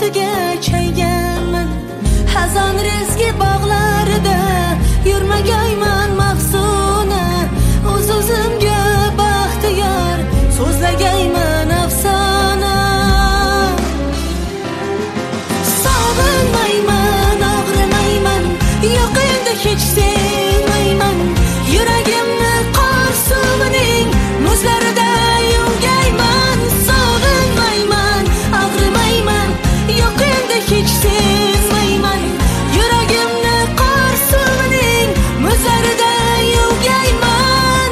baxtiga chayganman. Hazon rezgi bog'larida yurmagayman mahzuna. O'z-o'zimga baxtiyor so'zlagayman afsona. Sog'inmayman, og'rimayman, yo'q endi hech sevmayman. Yuragimni qor suvining muzlarida yuvgayman. Sog'inmayman, og'rimayman, yo'q endi hech sevmayman. Yuragimni qor suvining muzlarida yuvgayman.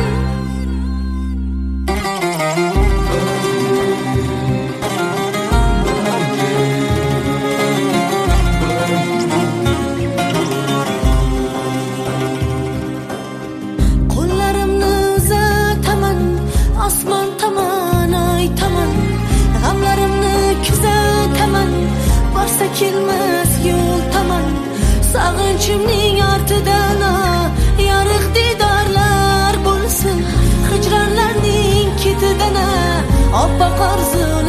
Qo'llarimni uzataman, osmon tomon aytaman. G'amlarimni kuzataman, borsa kelmas yo'l tomon. Sog'inchimning ortidan yorug' didorlar bo'lsin. Hijronlarning ketidan oppoq orzu